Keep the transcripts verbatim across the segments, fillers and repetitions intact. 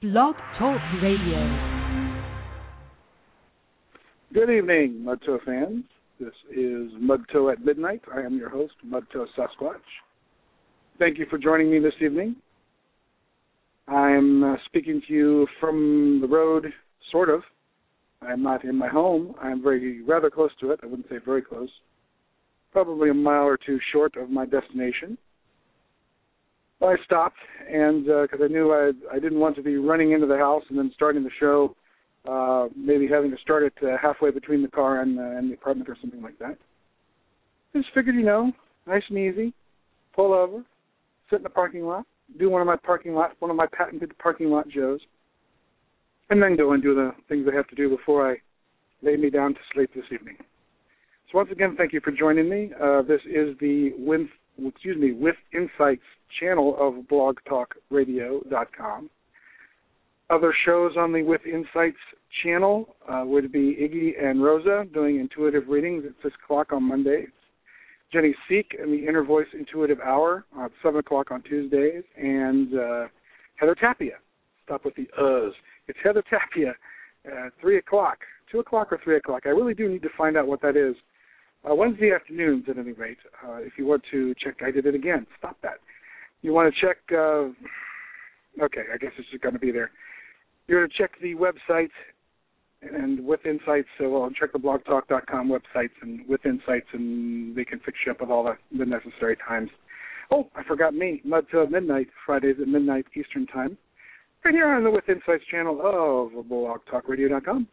Blog Talk Radio. Good evening, Mudtoe fans. This is Mudtoe at Midnight. I am your host, Mudtoe Sasquatch. Thank you for joining me this evening. I'm uh, speaking to you from the road, sort of. I'm not in my home. I'm very rather close to it. I wouldn't say very close. Probably a mile or two short of my destination. I stopped, and because uh, I knew I, I didn't want to be running into the house and then starting the show, uh, maybe having to start it uh, halfway between the car and, uh, and the apartment or something like that. Just figured, you know, nice and easy, pull over, sit in the parking lot, do one of my parking lot, one of my patented parking lot shows, and then go and do the things I have to do before I lay me down to sleep this evening. So once again, thank you for joining me. Uh, this is the With, excuse me, With Insights channel of blog talk radio dot com. Other shows on the With Insights channel uh, would be Iggy and Rosa doing intuitive readings at six o'clock on Mondays, Jenny Seek and the Inner Voice Intuitive Hour at seven o'clock on Tuesdays, and uh, Heather Tapia. Stop with the uhs. It's Heather Tapia at three o'clock, two o'clock or three o'clock. I really do need to find out what that is. Uh, Wednesday afternoons, at any rate, uh, if you want to check, I did it again. Stop that. You want to check, uh, okay, I guess it's just going to be there. You're going to check the website and With Insights, so well, check the blog talk dot com websites and With Insights, and they can fix you up with all the, the necessary times. Oh, I forgot me, Mudtoe at Midnight, Fridays at midnight Eastern Time, right here on the With Insights channel of blog talk radio dot com.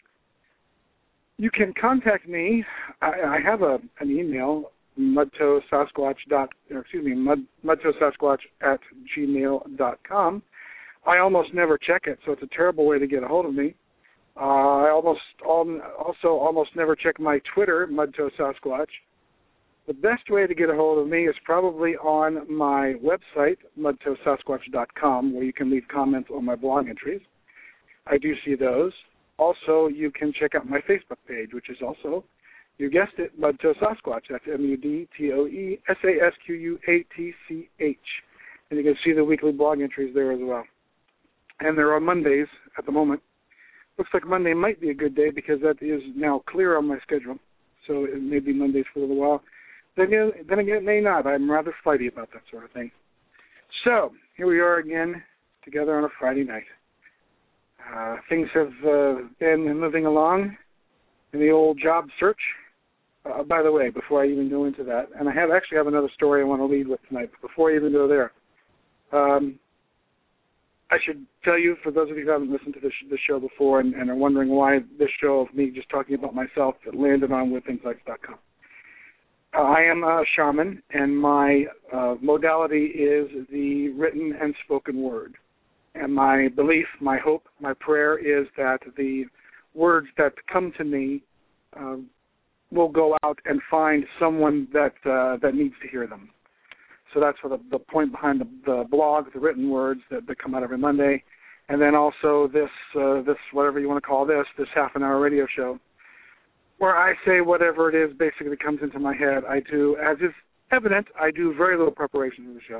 You can contact me. I, I have a an email, Mudtoe Sasquatch dot, or excuse me, Mud, Mudtoe Sasquatch at gmail dot com. I almost never check it, so it's a terrible way to get a hold of me. Uh, I almost also almost never check my Twitter, Mudtoe Sasquatch. The best way to get a hold of me is probably on my website, Mudtoe Sasquatch dot com, where you can leave comments on my blog entries. I do see those. Also, you can check out my Facebook page, which is also, you guessed it, Mudtoe Sasquatch. That's M U D T O E S A S Q U A T C H. And you can see the weekly blog entries there as well. And there are Mondays at the moment. Looks like Monday might be a good day because that is now clear on my schedule. So it may be Mondays for a little while. Then again, then again, it may not. I'm rather flighty about that sort of thing. So here we are again together on a Friday night. Uh, things have uh, been moving along in the old job search. Uh, by the way, before I even go into that, and I have actually have another story I want to lead with tonight, but before I even go there, um, I should tell you, for those of you who haven't listened to this, this show before and, and are wondering why this show of me just talking about myself landed on with insights dot com. Uh, I am a shaman, and my uh, modality is the written and spoken word. And my belief, my hope, my prayer is that the words that come to me uh, will go out and find someone that uh, that needs to hear them. So that's for the, the point behind the, the blog, the written words that, that come out every Monday, and then also this uh, this whatever you want to call this this half an hour radio show, where I say whatever it is basically comes into my head. I do, as is evident, I do very little preparation for the show.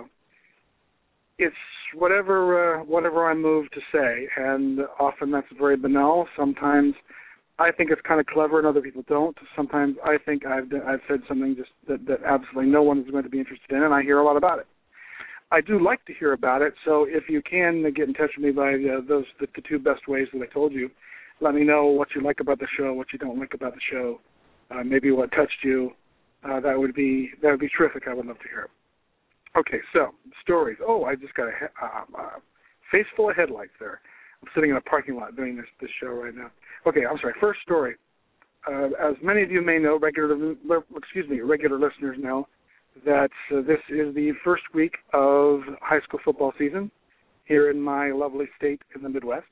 It's whatever uh, whatever I'm moved to say, and often that's very banal. Sometimes I think it's kind of clever, and other people don't. Sometimes I think I've I've said something just that, that absolutely no one is going to be interested in, and I hear a lot about it. I do like to hear about it, so if you can get in touch with me by uh, those the, the two best ways that I told you, let me know what you like about the show, what you don't like about the show, uh, maybe what touched you. Uh, that would be that would be terrific. I would love to hear it. Okay, so, stories. Oh, I just got a uh, uh, face full of headlights there. I'm sitting in a parking lot doing this, this show right now. Okay, I'm sorry. First story. Uh, as many of you may know, regular excuse me, regular listeners know, that uh, this is the first week of high school football season here in my lovely state in the Midwest.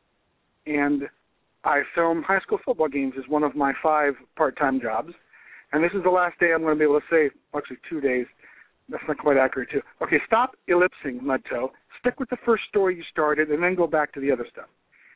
And I film high school football games as one of my five part-time jobs. And this is the last day I'm going to be able to say, actually two days, that's not quite accurate, too. Okay, stop ellipsing, Mudtoe. Stick with the first story you started and then go back to the other stuff.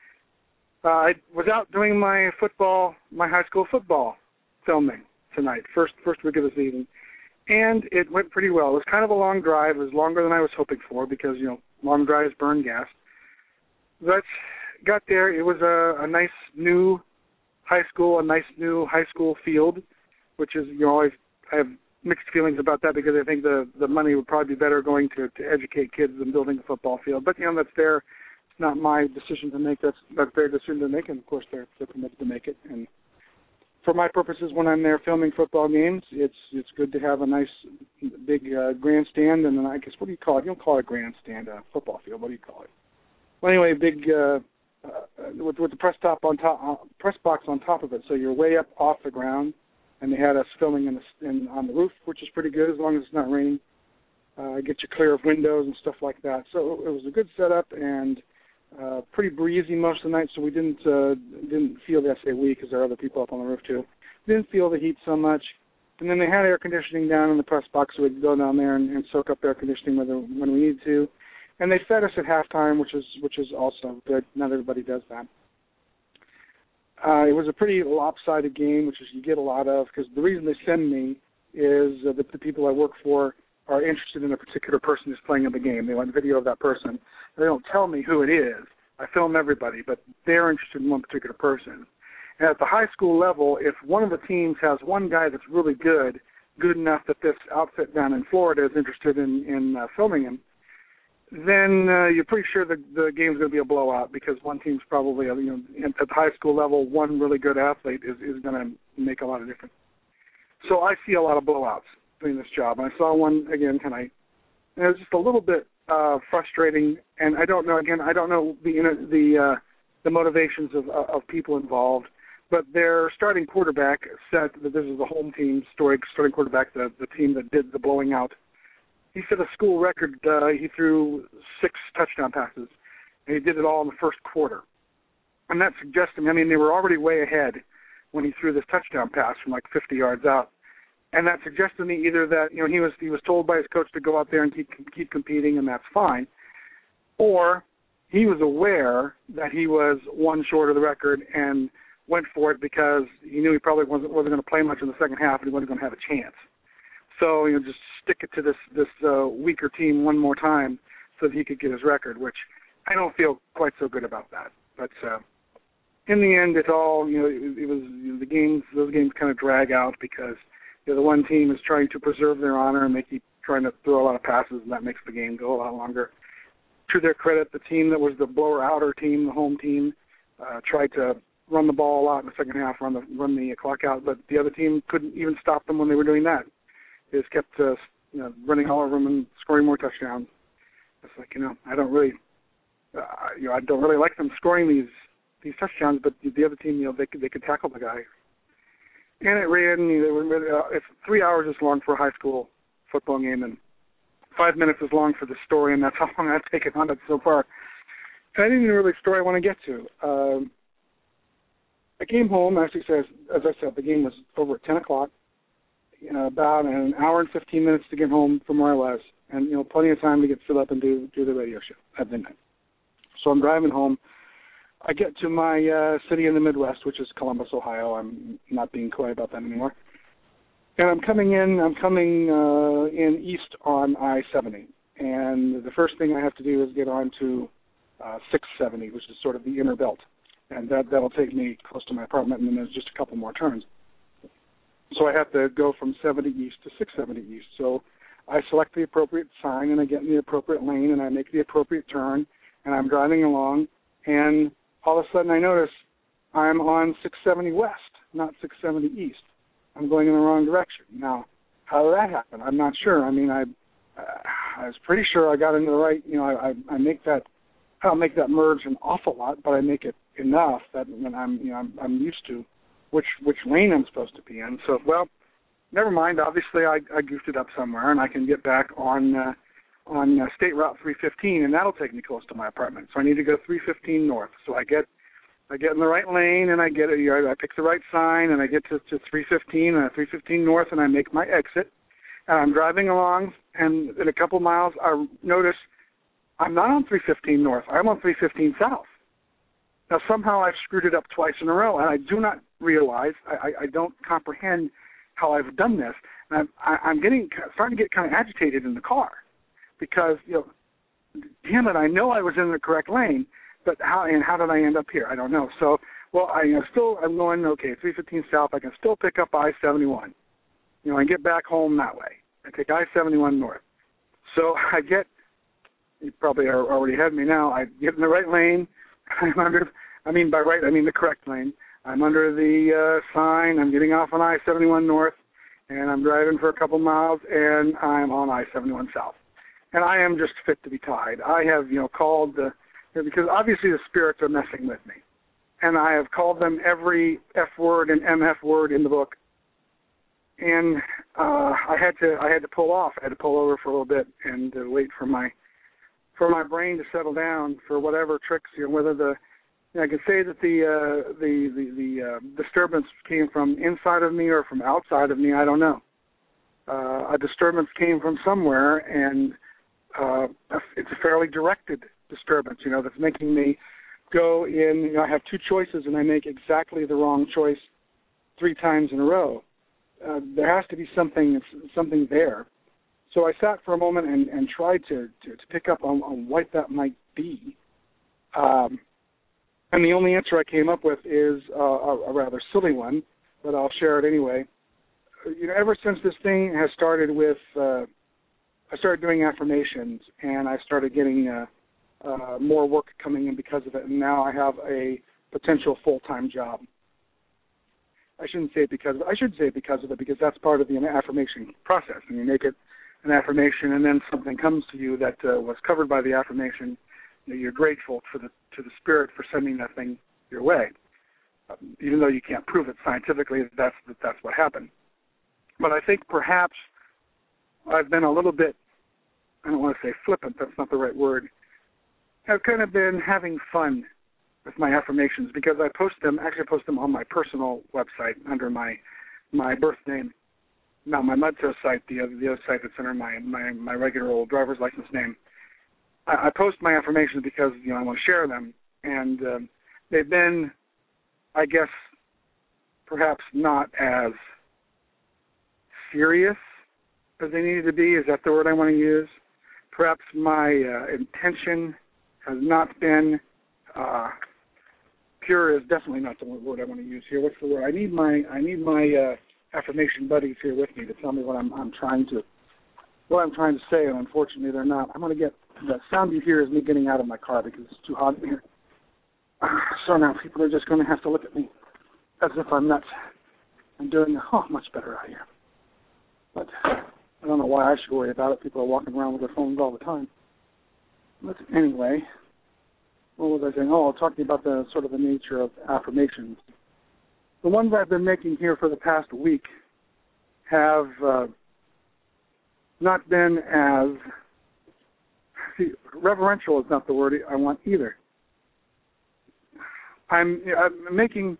Uh, I was out doing my football, my high school football filming tonight, first first week of the season, and it went pretty well. It was kind of a long drive. It was longer than I was hoping for because, you know, long drives burn gas. But got there. It was a, a nice new high school, a nice new high school field, which is, you know, always, I have mixed feelings about that because I think the, the money would probably be better going to, to educate kids than building a football field. But, you know, that's their, it's not my decision to make. That's, that's their decision to make, and, of course, they're, they're permitted to make it. And for my purposes, when I'm there filming football games, it's it's good to have a nice big uh, grandstand, and then I guess, what do you call it? You don't call it a grandstand, a football field. What do you call it? Well, anyway, big uh, uh, with, with the press top on top, uh, press box on top of it, so you're way up off the ground. And they had us filming in the, in, on the roof, which is pretty good as long as it's not raining. Uh, get you clear of windows and stuff like that. So it was a good setup and uh, pretty breezy most of the night. So we didn't uh, didn't feel the I say we because there are other people up on the roof too. Didn't feel the heat so much. And then they had air conditioning down in the press box, so we'd go down there and, and soak up air conditioning when, when we needed to. And they fed us at halftime, which is which is also good. Not everybody does that. Uh, it was a pretty lopsided game, which is you get a lot of, because the reason they send me is uh, that the people I work for are interested in a particular person who's playing in the game. They want video of that person. They don't tell me who it is. I film everybody, but they're interested in one particular person. And at the high school level, if one of the teams has one guy that's really good, good enough that this outfit down in Florida is interested in, in uh, filming him, then uh, you're pretty sure the, the game's going to be a blowout because one team's probably, you know, at the high school level, one really good athlete is, is going to make a lot of difference. So I see a lot of blowouts doing this job. And I saw one again tonight. And it was just a little bit uh, frustrating. And I don't know, again, I don't know the you know, the uh, the motivations of, of people involved. But their starting quarterback said that this is the home team story, starting quarterback, the, the team that did the blowing out. He set a school record. Uh, he threw six touchdown passes, and he did it all in the first quarter. And that suggests to me, I mean, they were already way ahead when he threw this touchdown pass from like fifty yards out. And that suggests to me either that, you know, he was he was told by his coach to go out there and keep keep competing, and that's fine, or he was aware that he was one short of the record and went for it because he knew he probably wasn't wasn't going to play much in the second half and he wasn't going to have a chance. So, you know, just stick it to this this uh, weaker team one more time so that he could get his record, which I don't feel quite so good about that. But uh, in the end, it's all, you know, it, it was, you know, the games, those games kind of drag out because, you know, the one team is trying to preserve their honor and they keep trying to throw a lot of passes, and that makes the game go a lot longer. To their credit, the team that was the blower-outer team, the home team, uh, tried to run the ball a lot in the second half, run the run the clock out, but the other team couldn't even stop them when they were doing that. They just kept uh, you know, running all over them and scoring more touchdowns. It's like, you know, I don't really, uh, you know, I don't really like them scoring these these touchdowns, but the other team, you know, they could they could tackle the guy. And it ran. You know, uh, it's three hours is long for a high school football game, and five minutes is long for the story, and that's how long I've taken on it so far. And I didn't even really story I want to get to. Um, I came home. Actually, as as I said, the game was over at ten o'clock. Uh, about an hour and fifteen minutes to get home from where I was, and, you know, plenty of time to get set up and do do the radio show at midnight. So I'm driving home. I get to my uh, city in the Midwest, which is Columbus, Ohio. I'm not being coy about that anymore. And I'm coming in. I'm coming uh, in east on I seventy, and the first thing I have to do is get on to uh, six seventy, which is sort of the inner belt, and that that'll take me close to my apartment, and then there's just a couple more turns. So I have to go from seventy east to six seventy east. So I select the appropriate sign, and I get in the appropriate lane, and I make the appropriate turn, and I'm driving along, and all of a sudden I notice I'm on six seventy west, not six seventy east. I'm going in the wrong direction. Now, how did that happen? I'm not sure. I mean, I uh, I was pretty sure I got into the right, you know, I, I, I make that, I don't make that merge an awful lot, but I make it enough that when I'm, you know, I'm, I'm used to which which lane I'm supposed to be in. So, well, never mind. Obviously, I, I goofed it up somewhere, and I can get back on uh, on uh, State Route three fifteen, and that'll take me close to my apartment. So I need to go three fifteen north. So I get I get in the right lane, and I get a, you know, I pick the right sign, and I get to, to three fifteen, and three fifteen north, and I make my exit. And I'm driving along, and in a couple miles, I notice I'm not on three fifteen north. I'm on three fifteen south. Now, somehow I've screwed it up twice in a row, and I do not realize, I, I don't comprehend how I've done this. And I'm, I, I'm getting starting to get kind of agitated in the car because, you know, damn it, I know I was in the correct lane. but how and how did I end up here? I don't know. So, well, I you know, still I'm going okay. three fifteen south. I can still pick up I seventy-one. You know, and get back home that way. I take I seventy-one north. So I get. You probably are already had me now. I get in the right lane. I'm under. I mean by right, I mean the correct lane. I'm under the uh, sign. I'm getting off on I seventy-one north, and I'm driving for a couple miles, and I'm on I seventy-one south. And I am just fit to be tied. I have, you know, called the because obviously the spirits are messing with me, and I have called them every F word and M F word in the book. And uh, I had to I had to pull off. I had to pull over for a little bit and uh, wait for my for my brain to settle down for whatever tricks, you know, whether the you know, I can say that the uh, the the, the uh, disturbance came from inside of me or from outside of me. I don't know. Uh, a disturbance came from somewhere, and uh, it's a fairly directed disturbance. You know, that's making me go in. You know, I have two choices, and I make exactly the wrong choice three times in a row. Uh, there has to be something something there. So I sat for a moment and, and tried to, to, to pick up on, on what that might be. Um, and the only answer I came up with is uh, a, a rather silly one, but I'll share it anyway. You know, ever since this thing has started with, uh, I started doing affirmations, and I started getting uh, uh, more work coming in because of it, and now I have a potential full-time job. I shouldn't say it because of it. I should say it because of it, because that's part of the affirmation process. And you make it an affirmation, and then something comes to you that uh, was covered by the affirmation. You know, you're grateful to the to the spirit for sending that thing your way, um, even though you can't prove it scientifically that that's that that's what happened. But I think perhaps I've been a little bit, I don't want to say flippant. That's not the right word. I've kind of been having fun with my affirmations, because I post them, actually I post them on my personal website under my my birth name, not my Mudso site, the other, the other site that's under my, my, my regular old driver's license name. I, I post my affirmations because, you know, I want to share them, and um, they've been, I guess, perhaps not as serious as they needed to be. Is that the word I want to use? Perhaps my uh, intention has not been uh, pure is definitely not the word I want to use here. What's the word? I need my I need my uh, affirmation buddies here with me to tell me what I'm I'm trying to what I'm trying to say, and unfortunately they're not. I'm going to get the sound you hear is me getting out of my car because it's too hot in here. So now people are just going to have to look at me as if I'm nuts. I'm doing oh much better out here, but I don't know why I should worry about it. People are walking around with their phones all the time. But anyway. What was I saying? Oh, I'm talking about the sort of the nature of affirmations. The ones I've been making here for the past week have uh, not been as, see, reverential is not the word I want either. I'm, I'm making,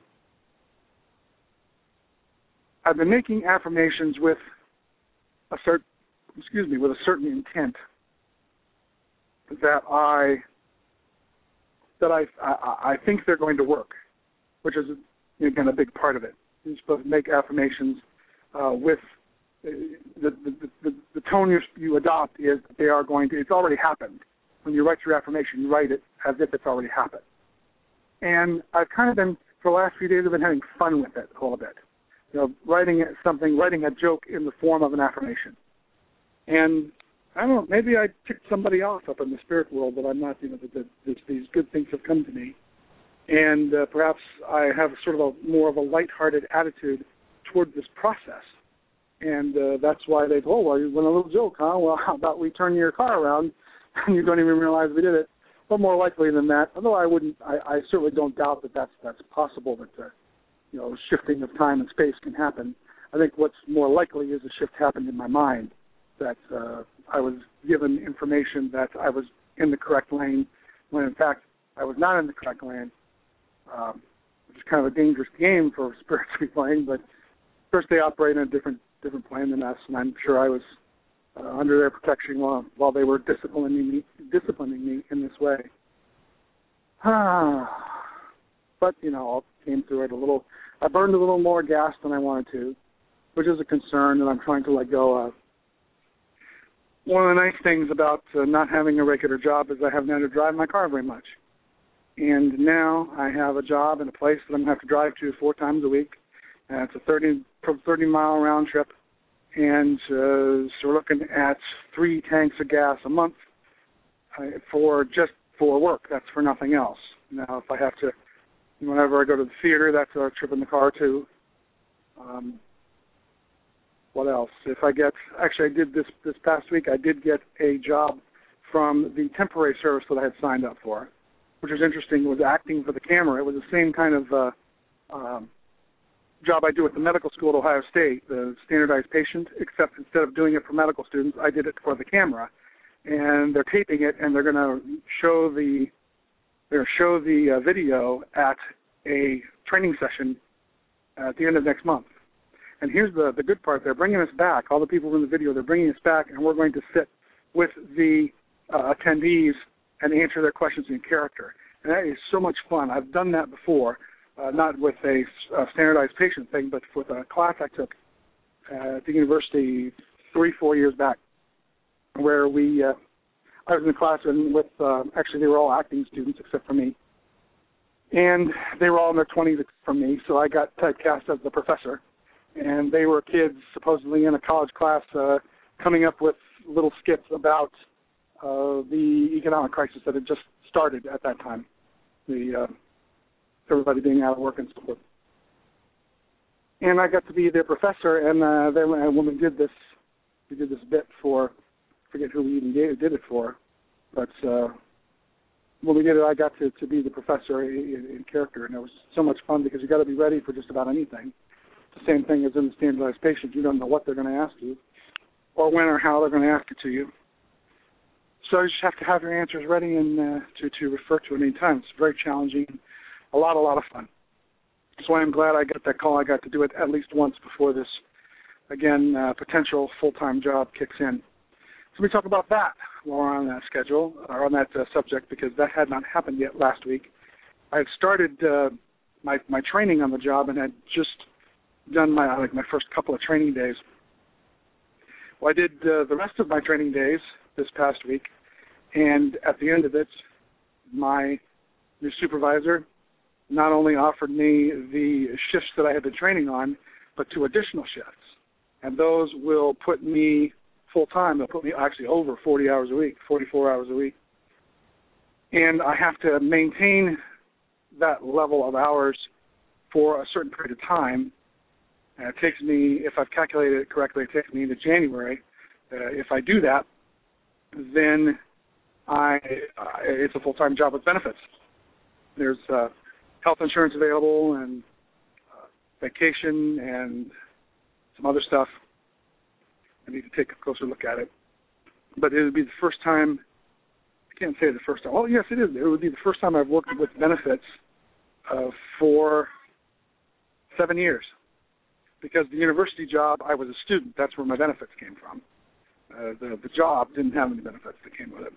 I've been making affirmations with a certain, excuse me, with a certain intent that I. that I, I I think they're going to work, which is, again, a big part of it. You're supposed to make affirmations uh, with the, the, the, the tone you, you adopt is that they are going to, it's already happened. When you write your affirmation, you write it as if it's already happened. And I've kind of been, for the last few days, I've been having fun with it a little bit. You know, writing something, writing a joke in the form of an affirmation. And I don't know, maybe I ticked somebody off up in the spirit world that I'm not, you know, that, that, that these good things have come to me. And uh, perhaps I have sort of a more of a lighthearted attitude toward this process. And uh, that's why they go, oh, well, you went a little joke, huh? Well, how about we turn your car around and you don't even realize we did it? But more likely than that, although I wouldn't, I, I certainly don't doubt that that's, that's possible, that, uh, you know, shifting of time and space can happen. I think what's more likely is a shift happened in my mind, that uh, I was given information that I was in the correct lane, when in fact I was not in the correct lane, um, which is kind of a dangerous game for spirits to be playing. But first, they operate in a different different plane than us, and I'm sure I was uh, under their protection while while they were disciplining me, disciplining me in this way. But you know, I came through it a little. I burned a little more gas than I wanted to, which is a concern that I'm trying to let go of. One of the nice things about uh, not having a regular job is I haven't had to drive my car very much. And now I have a job in a place that I'm going to have to drive to four times a week. Uh, it's a thirty, thirty mile round trip. And uh, so we're looking at three tanks of gas a month uh, for just for work. That's for nothing else. Now, if I have to, whenever I go to the theater, that's a trip in the car too. Um, what else? If I get, actually I did this this past week, I did get a job from the temporary service that I had signed up for, which was interesting. It was acting for the camera. It was the same kind of uh, um, job I do at the medical school at Ohio State, the standardized patient, except instead of doing it for medical students, I did it for the camera. And they're taping it, and they're going to show the they're going to show the uh, video at a training session at the end of next month. And here's the, the good part. They're bringing us back. All the people in the video, they're bringing us back, and we're going to sit with the uh, attendees and answer their questions in character. And that is so much fun. I've done that before, uh, not with a, a standardized patient thing, but with a class I took uh, at the university three, four years back, where we, uh, I was in the class and with, uh, actually they were all acting students except for me. And they were all in their twenties except for me, so I got typecast as the professor. And they were kids supposedly in a college class uh, coming up with little skits about uh, the economic crisis that had just started at that time, the uh, everybody being out of work and so forth. And I got to be their professor, and uh, then when we did this, we did this bit for, I forget who we even did, did it for, but uh, when we did it, I got to, to be the professor in, in character, and it was so much fun because you got to be ready for just about anything. The same thing as in the standardized patient. You don't know what they're going to ask you or when or how they're going to ask it to you. So you just have to have your answers ready and uh, to, to refer to at any time. It's very challenging, a lot, a lot of fun. So I'm glad I got that call. I got to do it at least once before this, again, uh, potential full-time job kicks in. So we talk about that while we're on that schedule, or on that uh, subject, because that had not happened yet last week. I had started uh, my, my training on the job and had just done my like my first couple of training days. Well, I did uh, the rest of my training days this past week, and at the end of it, my new supervisor not only offered me the shifts that I had been training on, but two additional shifts, and those will put me full-time. They'll put me actually over forty hours a week, forty-four hours a week, and I have to maintain that level of hours for a certain period of time. Uh, it takes me, if I've calculated it correctly, it takes me into January. Uh, if I do that, then I uh, it's a full-time job with benefits. There's uh, health insurance available and uh, vacation and some other stuff. I need to take a closer look at it. But it would be the first time, I can't say the first time. Well, yes, it is. It would be the first time I've worked with benefits uh, for seven years. Because the university job, I was a student. That's where my benefits came from. Uh, the, the job didn't have any benefits that came with it.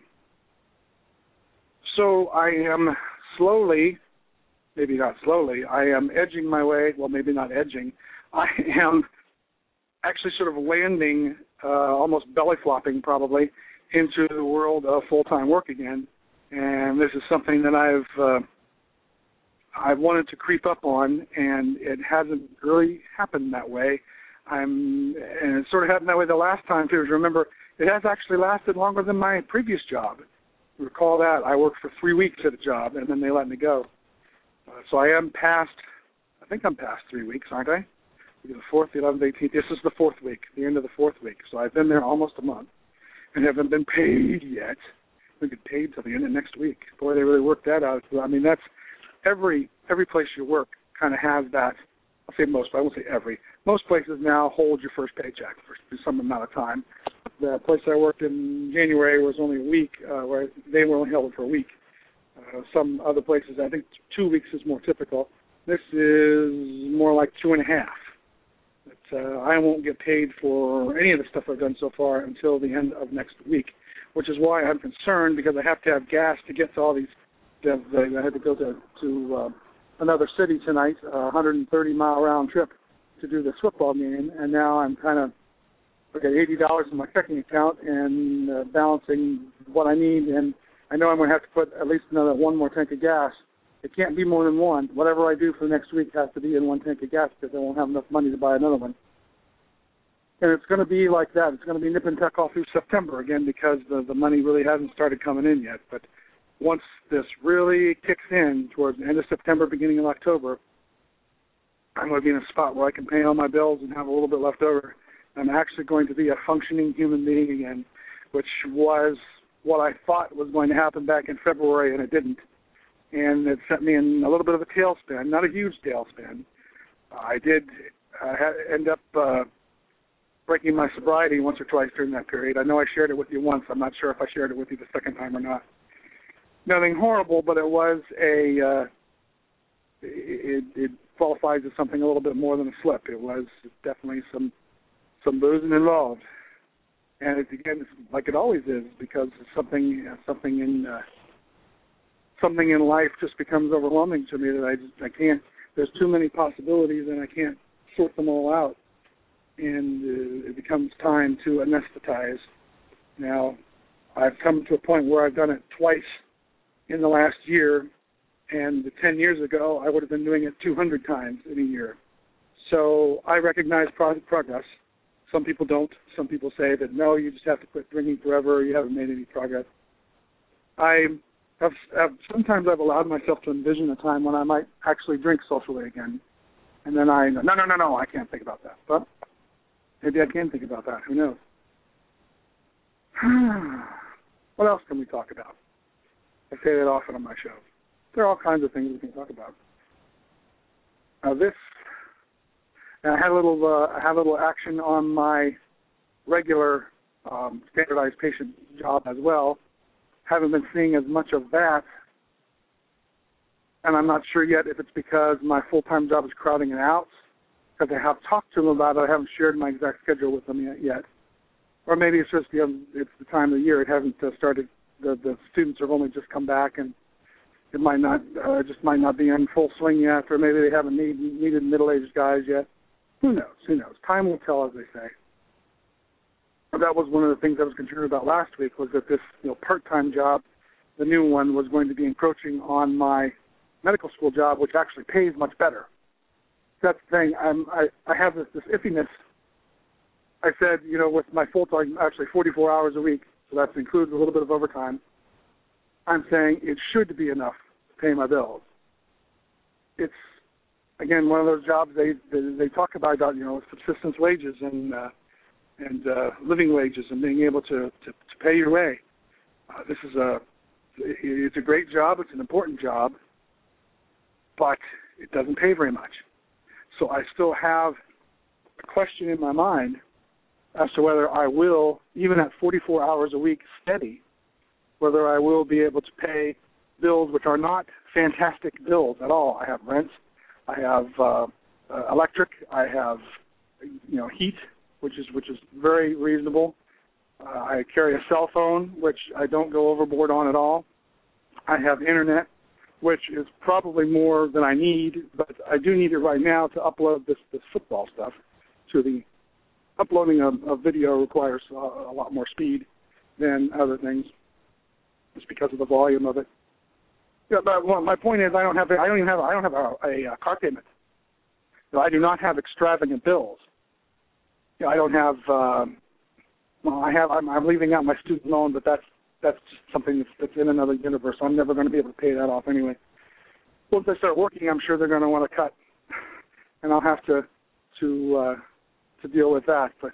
So I am slowly, maybe not slowly, I am edging my way, well, maybe not edging, I am actually sort of landing, uh, almost belly flopping probably, into the world of full-time work again. And this is something that I've... Uh, I wanted to creep up on, and it hasn't really happened that way. I'm, and it sort of happened that way the last time, too. Remember, it has actually lasted longer than my previous job. Recall that. I worked for three weeks at a job, and then they let me go. Uh, so I am past, I think I'm past three weeks, aren't I? The fourth, the eleventh, eighteenth. This is the fourth week, the end of the fourth week. So I've been there almost a month and haven't been paid yet. We get paid till the end of next week. Boy, they really worked that out. I mean, that's, Every every place you work kind of has that. I'll say most, but I won't say every. Most places now hold your first paycheck for some amount of time. The place I worked in January was only a week, uh, where they were only held it for a week. Uh, some other places, I think two weeks is more typical. This is more like two and a half. But, uh, I won't get paid for any of the stuff I've done so far until the end of next week, which is why I'm concerned, because I have to have gas to get to all these. I had to go to, to uh, another city tonight, a one hundred thirty mile round trip to do this football game, and now I'm kind of, I got eighty dollars in my checking account and uh, balancing what I need, and I know I'm going to have to put at least another one more tank of gas It can't be more than one. Whatever I do for the next week has to be in one tank of gas because I won't have enough money to buy another one. And it's going to be like that. It's going to be nip and tuck all through September, again, because the, the money really hasn't started coming in yet. But once this really kicks in towards the end of September, beginning of October, I'm going to be in a spot where I can pay all my bills and have a little bit left over. I'm actually going to be a functioning human being again, which was what I thought was going to happen back in February, and it didn't. And it sent me in a little bit of a tailspin, not a huge tailspin. I did uh, end up uh, breaking my sobriety once or twice during that period. I know I shared it with you once. I'm not sure if I shared it with you the second time or not. Nothing horrible, but it was a, uh, it, it qualifies as something a little bit more than a slip. It was definitely some some boozing involved. And it's, again, it's like it always is, because something something in uh, something in life just becomes overwhelming to me that I just I can't. There's too many possibilities, and I can't sort them all out. And uh, it becomes time to anesthetize. Now, I've come to a point where I've done it twice in the last year, and ten years ago I would have been doing it two hundred times in a year. So I recognize pro- progress. Some people don't. Some people say that, no, you just have to quit drinking forever. You haven't made any progress. I have, have sometimes I've allowed myself to envision a time when I might actually drink socially again. And then I, no, no, no, no, I can't think about that. But maybe I can think about that. Who knows? What else can we talk about? I say that often on my show. There are all kinds of things we can talk about. Now this, and I had a little, uh, I had a little action on my regular um, standardized patient job as well. Haven't been seeing as much of that, and I'm not sure yet if it's because my full-time job is crowding it out, because I have talked to them about it. I haven't shared my exact schedule with them yet, yet. Or maybe it's just the, it's the time of the year. It hasn't uh, started. The, the students have only just come back, and it might not, uh, just might not be in full swing yet, or maybe they haven't need, needed middle-aged guys yet. Who knows? Who knows? Time will tell, as they say. But that was one of the things I was concerned about last week, was that this, you know, part-time job, the new one, was going to be encroaching on my medical school job, which actually pays much better. That's the thing. I'm, I, I have this, this iffiness. I said, you know, with my full-time, actually forty-four hours a week, so that includes a little bit of overtime, I'm saying it should be enough to pay my bills. It's, again, one of those jobs they they, they talk about, you know, subsistence wages and uh, and uh, living wages and being able to, to, to pay your way. Uh, this is a, it's a great job. It's an important job, but it doesn't pay very much. So I still have a question in my mind as to whether I will, even at forty-four hours a week steady, whether I will be able to pay bills which are not fantastic bills at all. I have rent, I have uh, uh, electric, I have, you know, heat, which is which is very reasonable. Uh, I carry a cell phone, which I don't go overboard on at all. I have internet, which is probably more than I need, but I do need it right now to upload this, this football stuff to the uploading a, a video requires a, a lot more speed than other things, just because of the volume of it. Yeah, but well, my point is, I don't have, I don't even have, I don't have a, a, a car payment. So I do not have extravagant bills. You know, I don't have. Um, well, I have. I'm, I'm leaving out my student loan, but that's that's just something that's, that's in another universe. I'm never going to be able to pay that off anyway. Once I start working, I'm sure they're going to want to cut, and I'll have to to uh, to deal with that. But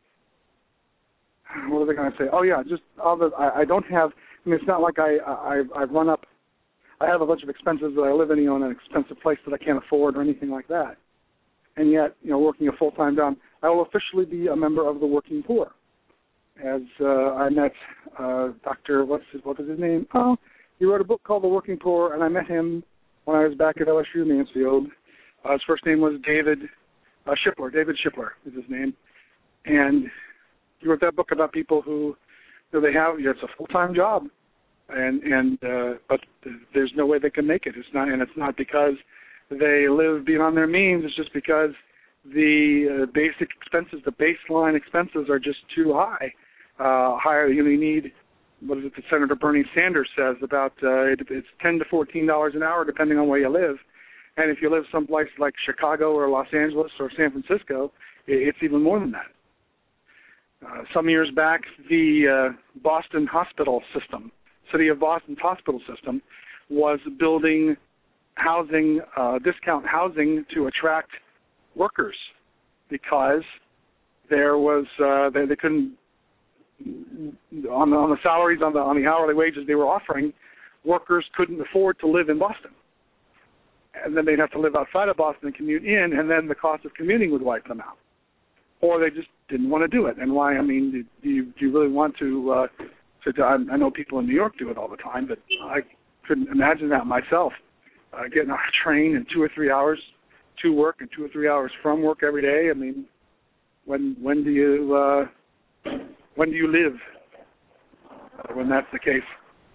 what are they going to say? Oh yeah, just all the. I, I don't have. I mean, it's not like I, I I've run up. I have a bunch of expenses that I live in, you know, in an expensive place that I can't afford or anything like that. And yet, you know, working a full-time job, I will officially be a member of the working poor. As uh, I met uh, Doctor What's his, what is his name? Oh, he wrote a book called The Working Poor, and I met him when I was back at L S U Mansfield. Uh, his first name was David uh, Shipler. David Shipler is his name, and he wrote that book about people who, you know, they have, you know, it's a full-time job, and and uh, but there's no way they can make it. It's not, and it's not because they live beyond their means. It's just because the uh, basic expenses, the baseline expenses, are just too high. Uh, higher, you know, you need what is it that Senator Bernie Sanders says about uh, it, it's ten to fourteen dollars an hour depending on where you live. And if you live someplace like Chicago or Los Angeles or San Francisco, it's even more than that. Uh, some years back, the uh, Boston hospital system, City of Boston's hospital system, was building housing, uh, discount housing to attract workers because there was uh, they, they couldn't on the, on the salaries on the on the hourly wages they were offering, workers couldn't afford to live in Boston. And then they'd have to live outside of Boston and commute in, and then the cost of commuting would wipe them out. Or they just didn't want to do it. And why? I mean, do you, do you really want to, uh, to? I know people in New York do it all the time, but I couldn't imagine that myself. Uh, getting on a train in two or three hours to work and two or three hours from work every day. I mean, when when do you uh, when do you live uh, when that's the case?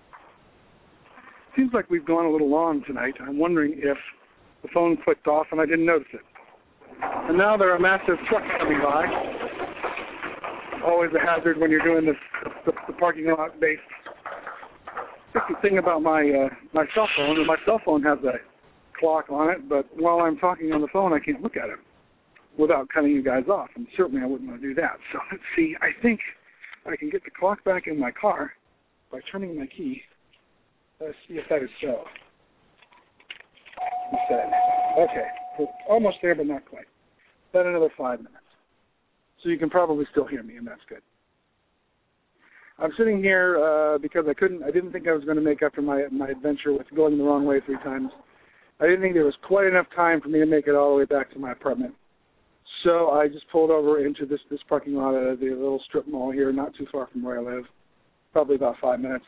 Seems like we've gone a little long tonight. I'm wondering if the phone clicked off and I didn't notice it. And now there are massive trucks coming by. Always a hazard when you're doing this, the, the parking lot based. That's the thing about my uh, my cell phone. My cell phone has a clock on it, but while I'm talking on the phone, I can't look at it without cutting you guys off. And certainly I wouldn't want to do that. So let's see. I think I can get the clock back in my car by turning my key. Let's see if that is so. Okay, we're almost there, but not quite. About another five minutes. So you can probably still hear me, and that's good. I'm sitting here uh, because I couldn't. I didn't think I was going to make up for my my adventure with going the wrong way three times. I didn't think there was quite enough time for me to make it all the way back to my apartment. So I just pulled over into this this parking lot at the little strip mall here, not too far from where I live, probably about five minutes.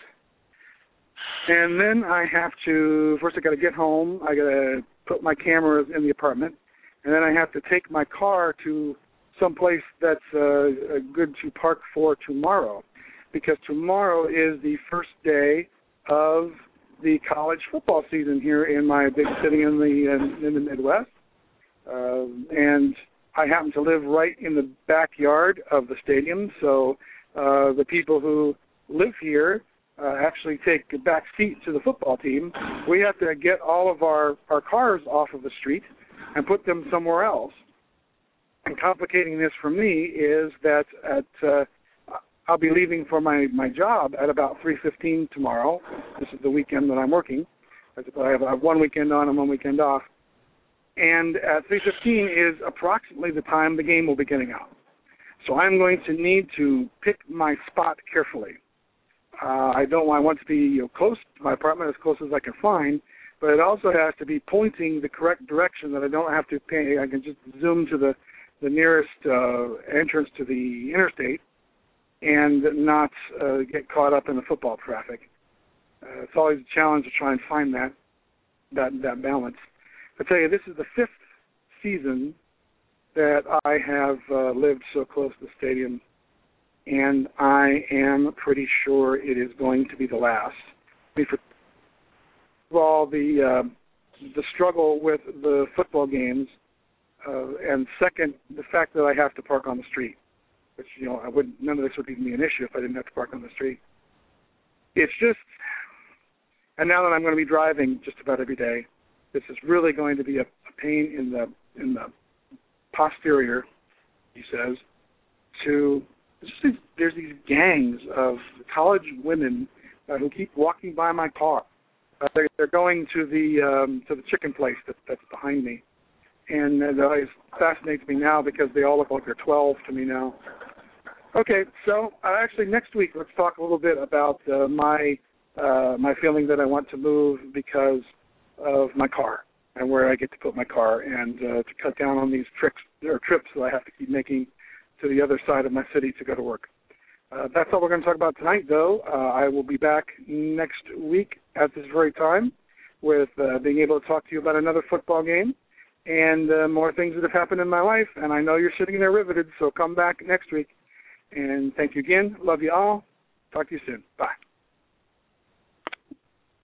And then I have to, first I got to get home, I got to put my cameras in the apartment, and then I have to take my car to someplace that's uh, good to park for tomorrow, because tomorrow is the first day of the college football season here in my big city in the in, in the Midwest, uh, and I happen to live right in the backyard of the stadium, so uh, the people who live here Uh, actually take a back seat to the football team. We have to get all of our, our cars off of the street and put them somewhere else. And complicating this for me is that at uh, I'll be leaving for my, my job at about three fifteen tomorrow. This is the weekend that I'm working. I have, I have one weekend on and one weekend off. And at three fifteen is approximately the time the game will be getting out. So I'm going to need to pick my spot carefully. Uh, I don't. I want to be you know, close to my apartment, as close as I can find, but it also has to be pointing the correct direction that I don't have to pay. I can just zoom to the the nearest uh, entrance to the interstate and not uh, get caught up in the football traffic. Uh, it's always a challenge to try and find that that that balance. I tell you, this is the fifth season that I have uh, lived so close to the stadium. And I am pretty sure it is going to be the last. First of all, the uh, the struggle with the football games, uh, and second, the fact that I have to park on the street, which you know, I would none of this would even be an issue if I didn't have to park on the street. It's just, and now that I'm going to be driving just about every day, this is really going to be a, a pain in the in the posterior, he says, to. These, there's these gangs of college women uh, who keep walking by my car. Uh, they're, they're going to the um, to the chicken place that, that's behind me, and uh, it always fascinates me now because they all look like they're twelve to me now. Okay, so uh, actually next week let's talk a little bit about uh, my uh, my feeling that I want to move because of my car and where I get to put my car, and uh, to cut down on these tricks or trips that I have to keep making to the other side of my city to go to work. Uh, that's all we're going to talk about tonight, though. Uh, I will be back next week at this very time with uh, being able to talk to you about another football game and uh, more things that have happened in my life. And I know you're sitting there riveted, so come back next week. And thank you again. Love you all. Talk to you soon. Bye.